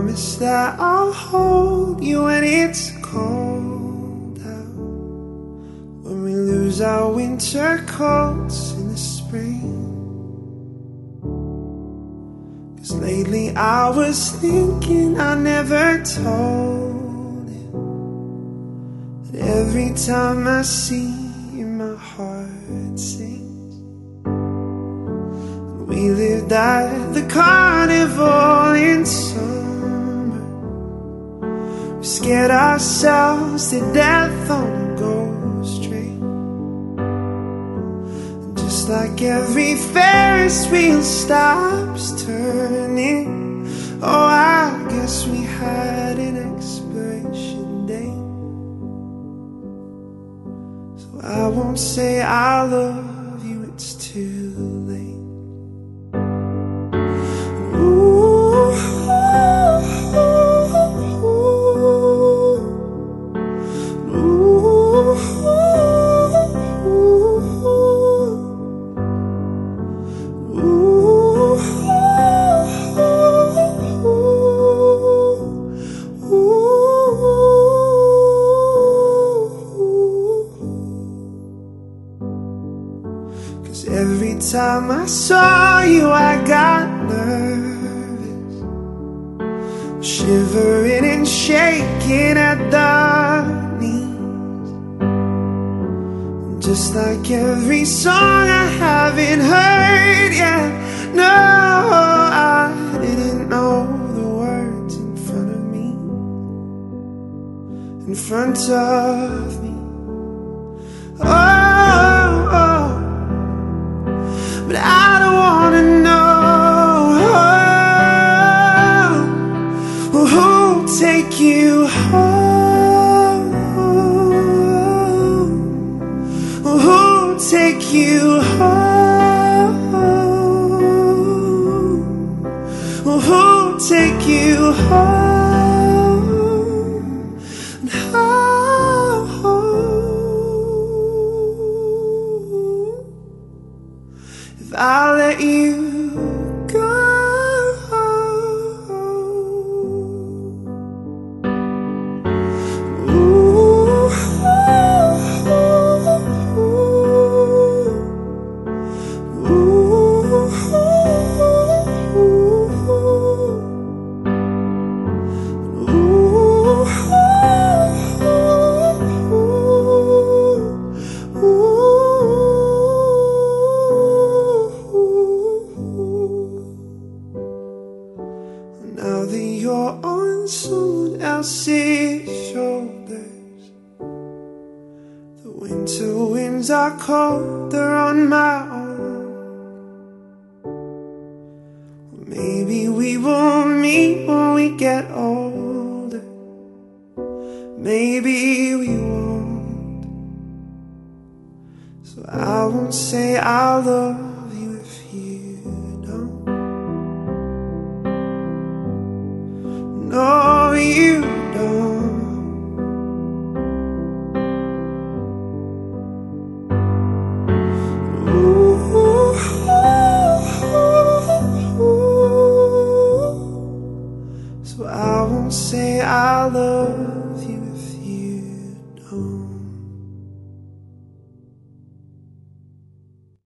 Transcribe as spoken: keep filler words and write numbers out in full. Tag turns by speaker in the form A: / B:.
A: promise that I'll hold you when it's cold out, when we lose our winter coats in the spring. 'Cause lately I was thinking I never told you that every time I see you my heart sings. And we lived at the carnival in summer, we scared ourselves to death on a ghost train. And just like every Ferris wheel stops turning, oh, I guess we had an expiration date. So I won't say I love you, it's too late. Ooh, ooh, ooh, ooh, every time I saw you I got nervous, shivering and shaking at the knees. Just like every song I haven't heard yet. No, I didn't know the words in front of me, in front of me. Oh, oh. But I don't wanna know who'll take you home, who'll take you home, who'll take you home, and how if I let you go. Ooh, ooh, ooh, now that you're on someone else's shoulders, the winter winds are colder on my own. Maybe we will meet when we get older, maybe we won't. So I won't say I love you if you don't. No, you don't. Ooh, so I won't say I love you.